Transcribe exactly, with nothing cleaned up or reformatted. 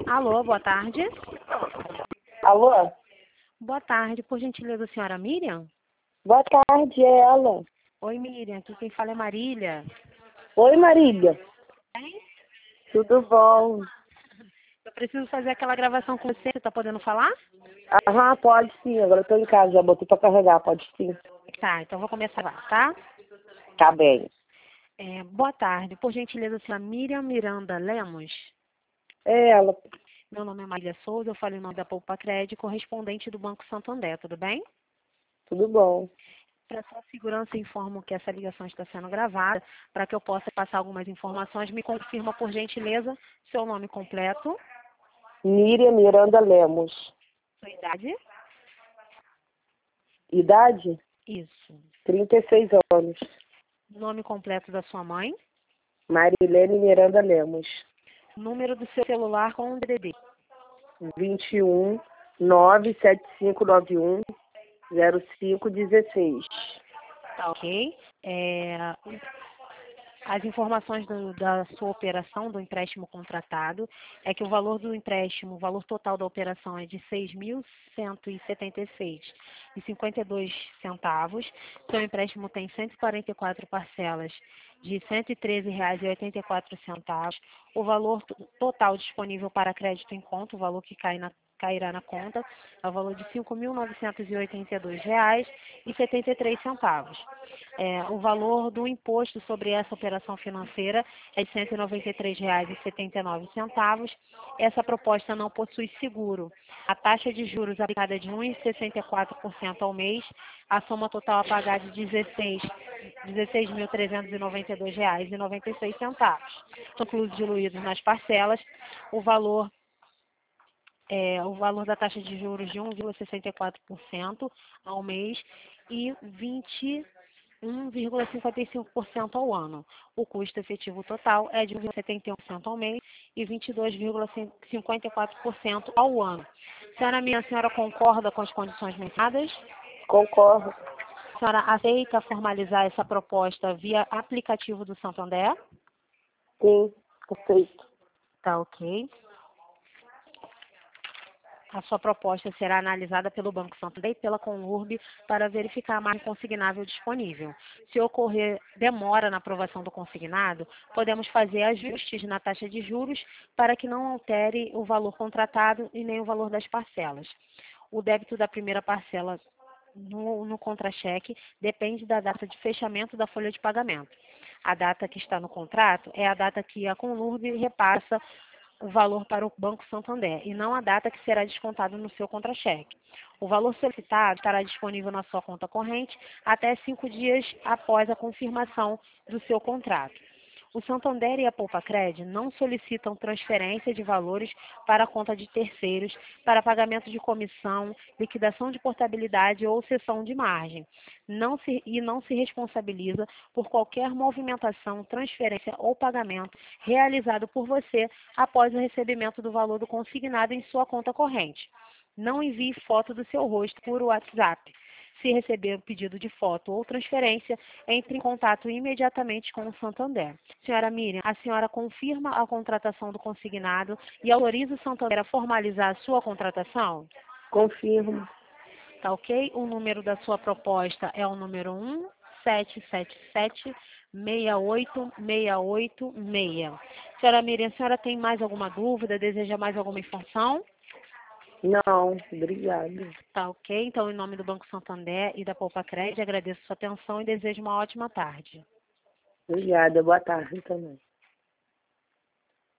Alô, boa tarde. Alô? Boa tarde, por gentileza, senhora Miriam? Boa tarde, é ela. Oi, Miriam, aqui quem fala é Marília. Oi, Marília. Bem? Tudo bom? Eu preciso fazer aquela gravação com você, você tá podendo falar? Aham, pode sim. Agora eu tô em casa, já botei pra carregar, pode sim. Tá, então vou começar lá, tá? Tá bem. É, boa tarde, por gentileza, senhora Miriam Miranda Lemos? É ela. Meu nome é Marília Souza, eu falo em nome da Poupa Crédito, correspondente do Banco Santander, tudo bem? Tudo bom. Para sua segurança, informo que essa ligação está sendo gravada. Para que eu possa passar algumas informações, me confirma, por gentileza, seu nome completo, Miriam Miranda Lemos. sua idade. Idade? Isso. trinta e seis anos. Nome completo da sua mãe. Marilene Miranda Lemos. Número do seu celular com o D D D. vinte e um, nove sete cinco nove um, zero cinco dezesseis. Tá ok? É, as informações do- da sua operação, do empréstimo contratado, é que o valor do empréstimo, o valor total da operação é de seis mil cento e setenta e seis reais e cinquenta e dois centavos. Seu empréstimo tem cento e quarenta e quatro parcelas de cento e treze reais e oitenta e quatro centavos. O valor to- total disponível para crédito em conta, o valor que cai na cairá na conta, é o valor de cinco mil novecentos e oitenta e dois reais e setenta e três centavos. É, o valor do imposto sobre essa operação financeira é de cento e noventa e três reais e setenta e nove centavos. Essa proposta não possui seguro. A taxa de juros aplicada é de um vírgula sessenta e quatro por cento ao mês. A soma total a pagar de dezesseis mil trezentos e noventa e dois reais e noventa e seis centavos. São incluídos diluídos nas parcelas. O valor É, o valor da taxa de juros de um vírgula sessenta e quatro por cento ao mês e vinte e um vírgula cinquenta e cinco por cento ao ano. O custo efetivo total é de um vírgula setenta e um por cento ao mês e vinte e dois vírgula cinquenta e quatro por cento ao ano. Senhora minha, a senhora concorda com as condições mencionadas? Concordo. A senhora aceita formalizar essa proposta via aplicativo do Santander? Sim, aceito. Tá ok. A sua proposta será analisada pelo Banco Santander e pela Conurb para verificar a margem consignável disponível. Se ocorrer demora na aprovação do consignado, podemos fazer ajustes na taxa de juros para que não altere o valor contratado e nem o valor das parcelas. O débito da primeira parcela no, no contra-cheque depende da data de fechamento da folha de pagamento. A data que está no contrato é a data que a Conurb repassa o valor para o Banco Santander e não a data que será descontado no seu contra-cheque. O valor solicitado estará disponível na sua conta corrente até cinco dias após a confirmação do seu contrato. O Santander e a Poupa-Cred não solicitam transferência de valores para a conta de terceiros para pagamento de comissão, liquidação de portabilidade ou cessão de margem. Não se, e não se responsabiliza por qualquer movimentação, transferência ou pagamento realizado por você após o recebimento do valor do consignado em sua conta corrente. Não envie foto do seu rosto por WhatsApp. Se receber um pedido de foto ou transferência, entre em contato imediatamente com o Santander. Senhora Miriam, a senhora confirma a contratação do consignado e autoriza o Santander a formalizar a sua contratação? Confirmo. Tá ok? O número da sua proposta é o número um sete sete sete, seis oito seis oito seis. Senhora Miriam, a senhora tem mais alguma dúvida? Deseja mais alguma informação? Não, obrigada. Tá ok? Então, em nome do Banco Santander e da Poupa Cred, agradeço sua atenção e desejo uma ótima tarde. Obrigada, boa tarde também.